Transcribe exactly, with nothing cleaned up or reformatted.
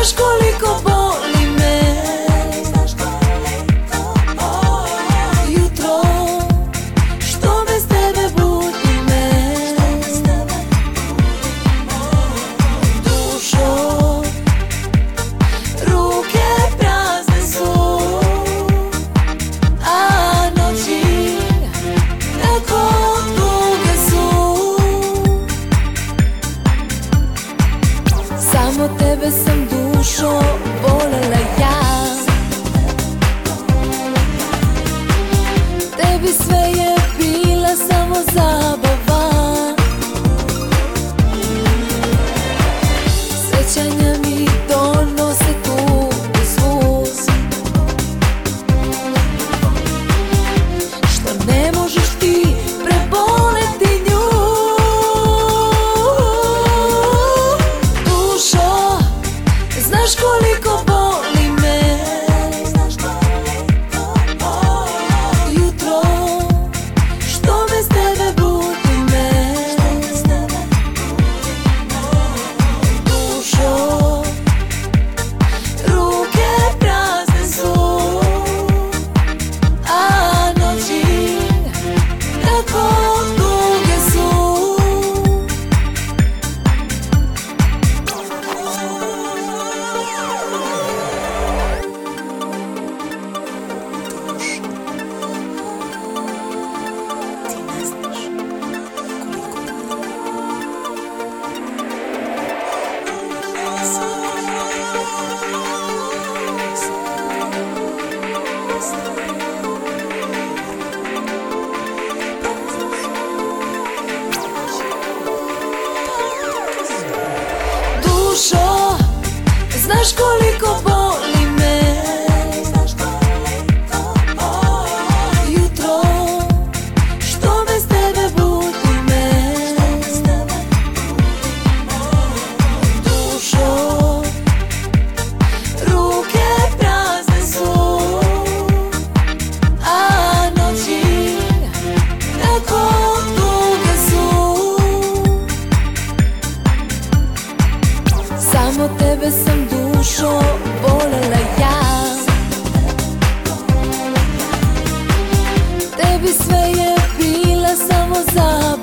Znaš koliko boli me jutro što bez tebe budi me. Dušo, ruke prazne su, a noći tako duge su. Samo tebe sam dušo volela ja, tebi sve je bila samo zabava. Sećanja mi donose tugu svu, što ne možeš ti preboleti nju. Dušo, znaš koliko boli me jutro što bez tebe budi me. Dušo, ruke prazne su, a noći tako duge su. Dušo, znaš koliko boli me jutro što bez tebe budi me. Dušo, ruke prazne su, a noći tako duge su. Samo tebe sam dušo volela ja, tebi sve je bila samo zabava.